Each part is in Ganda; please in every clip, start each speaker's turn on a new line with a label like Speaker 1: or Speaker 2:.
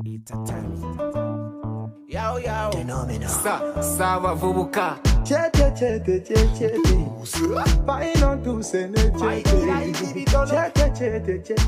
Speaker 1: It's a time.
Speaker 2: Yo, yo.
Speaker 1: Phenomenal.
Speaker 2: Sava vubuka.
Speaker 3: Chete. Paino tu sene chete.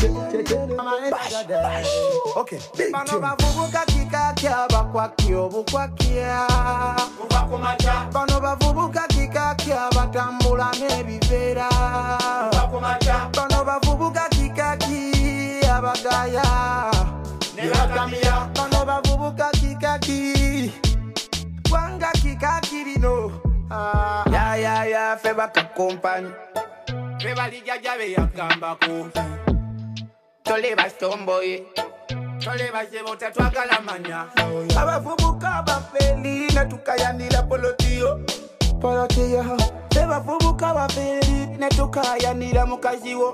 Speaker 3: Okay, big
Speaker 2: Bano
Speaker 3: tune.
Speaker 2: bavubuka kikakya bakwakya obukwakya. Bano bavubuka kikakya batambula n'ebiveera. Bano bavubuka kikaki abagaya. Bano bavubuka kikaki wanga kikaki lino. Ya fe bakakompani fe balijaja beyagambako tole basomboye tole basebota twagala manya abavubuka bafeli netukayanira polotiyo fe bavubuka bafeli netukayanira mukaziwo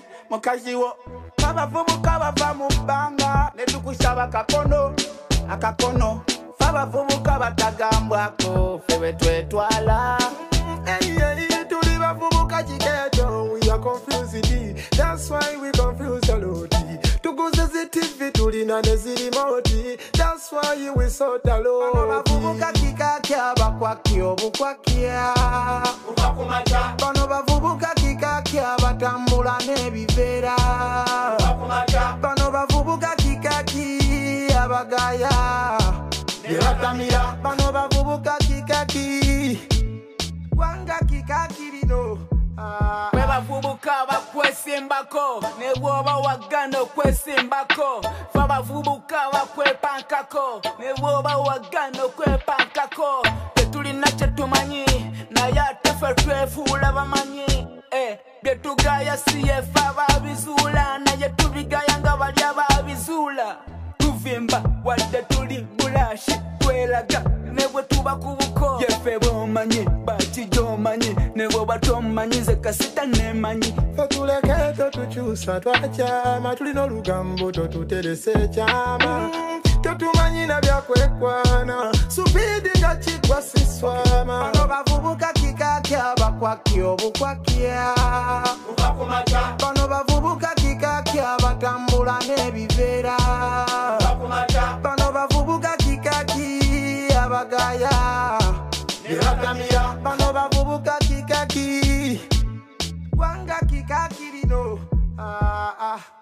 Speaker 2: abavubuka bava mu bbanga netukusaba akakono abavubuka batagambwako fe betwetwala
Speaker 3: Tuli bavubuka chiketo. We are confused. That's why we confuse a lot. Tuguze TV tulina nezirimoti. That's why we so
Speaker 2: Bano
Speaker 3: taloti.
Speaker 2: bavubuka kikakya bakwakya obukwakya. Bano bavubuka kikakya batambula n'ebiveera. Bano bavubuka kikaki abagaya. Bano bavubuka kikaki wanga kikaki lino.
Speaker 4: Bwe bavubuka bakwesimbako ne bwoba wagana okwesimbako. Fe abavubuka bakwepankako ne bwoba wagana okwepankako. Tetulina kye tumanyi naye ate ffe twefuula bamanyi. Bye tugaya si ye ffe ababizuula naye tubigaya nga bali ababizuula. Tuvimba wadde tuli bulashi tweraga ne bwe tuba ku buko. Yeffe bw'omanyi bakigy'omanyi ne bw'oba tomanyi nze kasita nemanyi.
Speaker 3: Totuleke totukyusa twakyama. Tulina olugambo totuteresa ekyama. Totumanyi na byakwekwana. Supidi nga kigwa siswama.
Speaker 2: Bano bavubuka kikakya bakwakya obukwakya. Bano bavubuka kikakya batambula n'ebiveera. Bano bavubuka kikaki abagaya. Bano bavubuka kikaki wanga kikaki lino.